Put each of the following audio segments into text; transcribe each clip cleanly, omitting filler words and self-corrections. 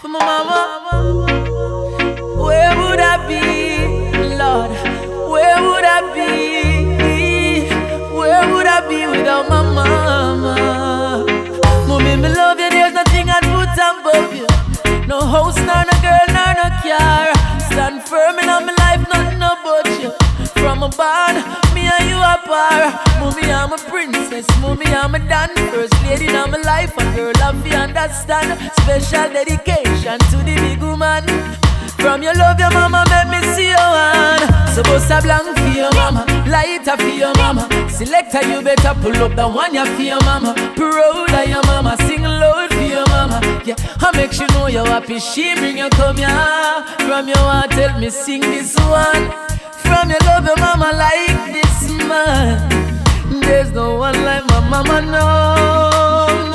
for my mama. Where would I be, Lord? Where would I be? Where would I be without my mama? Mommy, me love you, there's nothing I'd put above you. No house, nor no girl, nor no car. Stand firm in my life, nothing about you. From a barn, me and you are par. Mommy, I'm a princess. Mommy, I'm a dan. First lady in my life, a girl of you understand. Special dedication to the big woman. From your love, your mama make me see your hand. So bust a blank for your mama, lighter for your mama. Selector, you better pull up the one you for your mama. Proud of your mama, sing loud for your mama. Yeah, I make you know you're happy. She bring you come here. From your heart, tell me sing this one. From your love, your mama like this man. There's no one like my mama, no,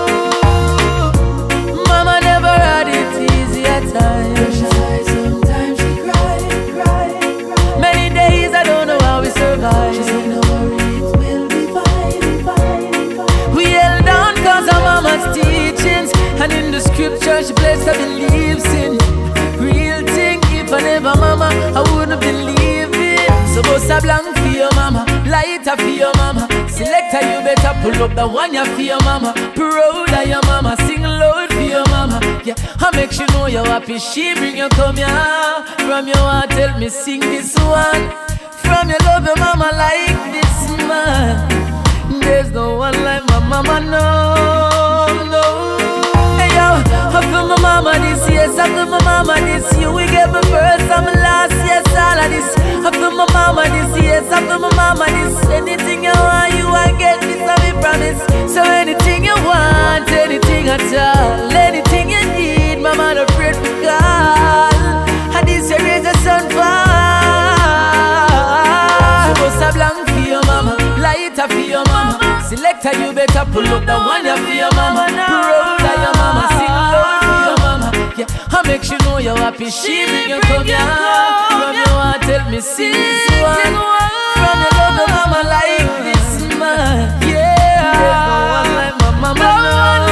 no. Mama never had it easy at times. Sometimes she cry. Many days I don't know how we survive. She said, no worries, we'll be fine. We held on cause of mama's teachings. And in the scripture she blessed her beliefs in. Real thing, if I never mama, I wouldn't believe. So bust a blank for your mama, lighter for your mama. Selector, you better pull up the one you for your mama. Proud of your mama, sing loud for your mama. Yeah, I make you know you're happy. She bring you come here. From your heart, tell me sing this one. From your love, your mama like this man. There's no one like my mama, no, no. Hey yo, I feel my mama this year, I feel my mama this year. We get my first and my last, yes, all of this. I feel my mama this, yes, I feel my mama this. Anything you want, you want get this, I be promise. So anything you want, anything at all, anything you need, mama not afraid to call. And this year is a sun fall. So bust a blank for your mama, lighter for your mama. Selector, you better pull up the one you for your mama. Proud of your mama, sing loud for your mama. Yeah, I make you know you're happy. She bring you come here. From your heart, tell me sing this one. From your love, your mama like this man. Yeah, there's no one like my mama, no.